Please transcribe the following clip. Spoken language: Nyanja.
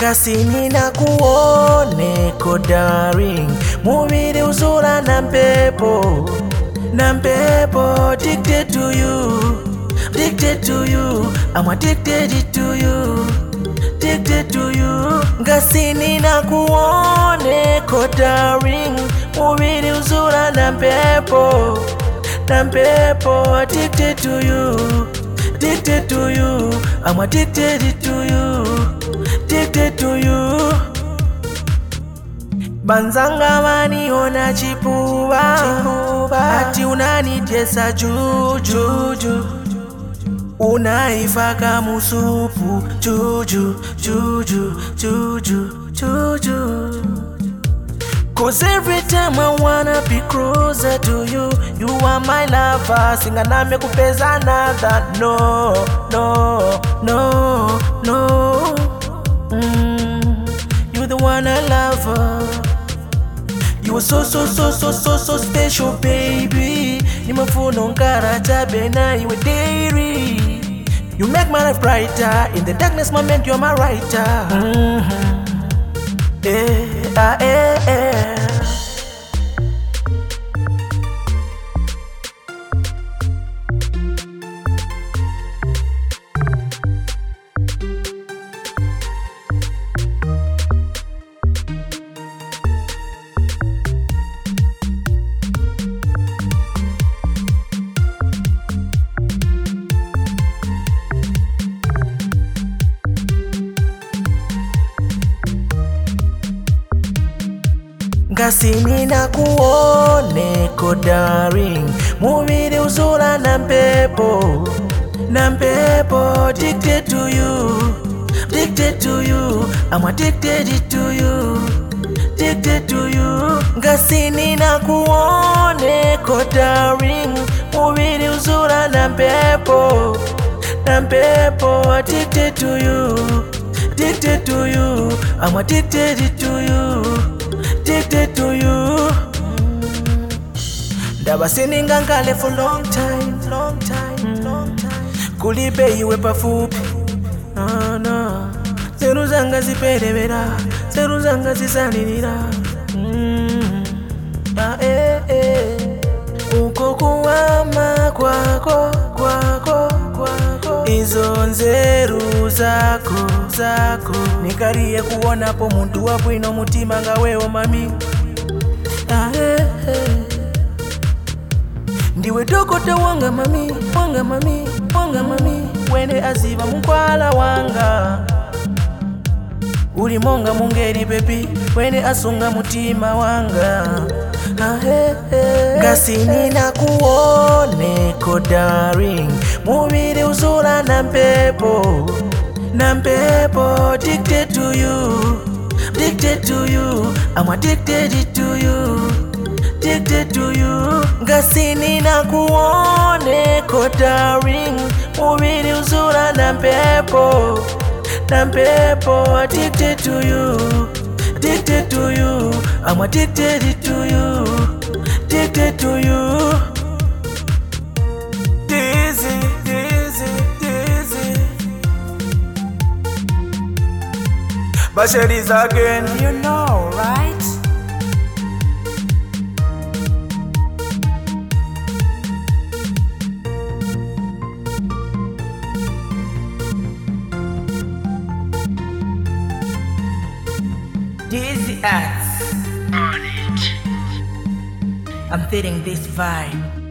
Ngasini na kuone ko darling, mubiri uzura na mpepo, addicted to you, addicted to you, I'm addicted to you, addicted to you. Ngasini na kuone ko darling, mubiri uzura na mpepo, addicted to you, addicted to you, I'm addicted to you, addicted to you. Banzanga maniona chipuva, ati unanitesa juju, unaifaka musupu juju. Cause every time I wanna be closer to you, you are my lover. Singa name kupeza another. No. You're the one I love. You are so special, baby. Nimafuno nkara tabe na iwe dairy. You make my life brighter. In the darkness moment, you're my writer. Ngasini na kuone ko darling, mubiri uzura na mpepo, addicted to you, addicted to you, I'm addicted to you, addicted to you. Ngasini na kuone ko darling, mubiri uzura na mpepo, addicted to you, addicted to you, I'm addicted to you, addicted to you. Ndaba sininga ngale for long time. Kulibe iwe pafupi. No. Zeru zanga ziperebera, zeru zanga zisanirira. Uko kuwama kwako. Izo nzeru zako nikariye kuona po muntu wabwino mutima nga wewe mami. Ndiwe dokota wanga mami, wene aziba mukwala wanga. Uli monga mungeri baby, wene asunga mutima wanga. Ngasini na kuone ko darling, mubiri uzura na mpepo, addicted to you, addicted to you, I'm addicted to you, addicted to you. Ngasini na kuone ko darling, mubiri uzura na mpepo, addicted to you, addicted to you, I'm addicted to you, addicted to you. Dizzy. Basharis again, you know, right? Dizzy Arts on it. I'm feeling this vibe.